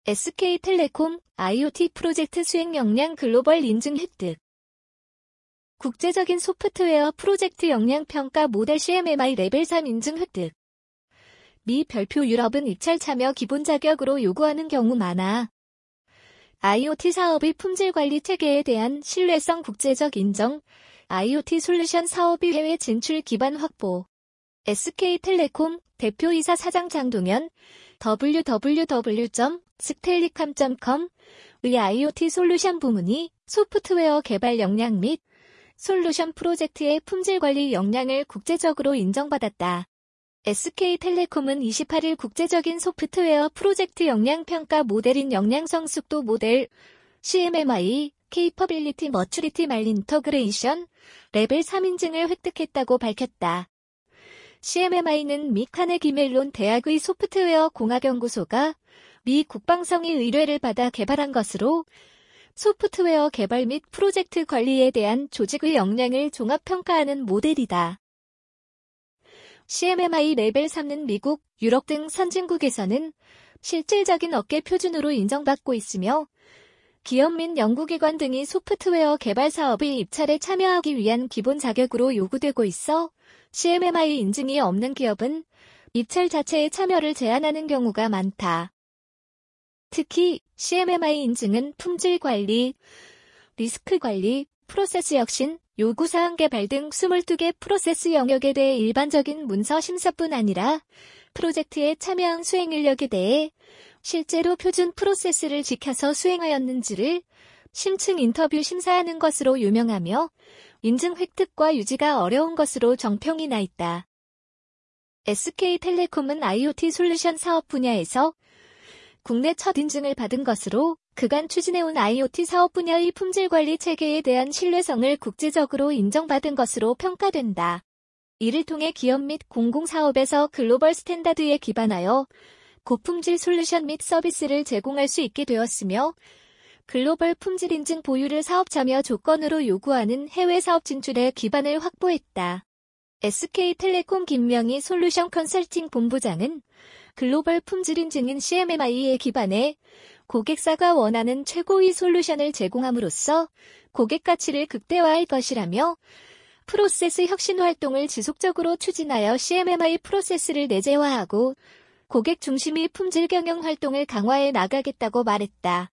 SK텔레콤 IoT 프로젝트 수행 역량 글로벌 인증 획득. 국제적인 소프트웨어 프로젝트 역량 평가 모델 CMMI 레벨 3 인증 획득. 미 별표 유럽은 입찰 참여 기본 자격으로 요구하는 경우 많아. IoT 사업의 품질 관리 체계에 대한 신뢰성 국제적 인정, IoT 솔루션 사업의 해외 진출 기반 확보. SK텔레콤 대표이사 사장 장동현 www.stellicom.com의 IoT 솔루션 부문이 소프트웨어 개발 역량 및 솔루션 프로젝트의 품질 관리 역량을 국제적으로 인정받았다. SK텔레콤은 28일 국제적인 소프트웨어 프로젝트 역량 평가 모델인 역량성 숙도 모델 CMMI Capability Maturity Integration 레벨 3 인증을 획득했다고 밝혔다. CMMI는 미 카네기 멜론 대학의 소프트웨어 공학연구소가 미 국방성의 의뢰를 받아 개발한 것으로 소프트웨어 개발 및 프로젝트 관리에 대한 조직의 역량을 종합평가하는 모델이다. CMMI 레벨 3는 미국, 유럽 등 선진국에서는 실질적인 업계 표준으로 인정받고 있으며 기업 및 연구기관 등이 소프트웨어 개발 사업의 입찰에 참여하기 위한 기본 자격으로 요구되고 있어 CMMI 인증이 없는 기업은 입찰 자체에 참여를 제한하는 경우가 많다. 특히 CMMI 인증은 품질 관리, 리스크 관리, 프로세스 혁신, 요구사항 개발 등 22개 프로세스 영역에 대해 일반적인 문서 심사뿐 아니라 프로젝트에 참여한 수행 인력에 대해 실제로 표준 프로세스를 지켜서 수행하였는지를 심층 인터뷰 심사하는 것으로 유명하며 인증 획득과 유지가 어려운 것으로 정평이 나 있다. SK텔레콤은 IoT 솔루션 사업 분야에서 국내 첫 인증을 받은 것으로 그간 추진해온 IoT 사업 분야의 품질 관리 체계에 대한 신뢰성을 국제적으로 인정받은 것으로 평가된다. 이를 통해 기업 및 공공사업에서 글로벌 스탠다드에 기반하여 고품질 솔루션 및 서비스를 제공할 수 있게 되었으며 글로벌 품질 인증 보유를 사업 참여 조건으로 요구하는 해외 사업 진출에 기반을 확보했다. SK텔레콤 김명희 솔루션 컨설팅 본부장은 글로벌 품질 인증인 CMMI에 기반해 고객사가 원하는 최고의 솔루션을 제공함으로써 고객 가치를 극대화할 것이라며 프로세스 혁신 활동을 지속적으로 추진하여 CMMI 프로세스를 내재화하고 고객 중심의 품질 경영 활동을 강화해 나가겠다고 말했다.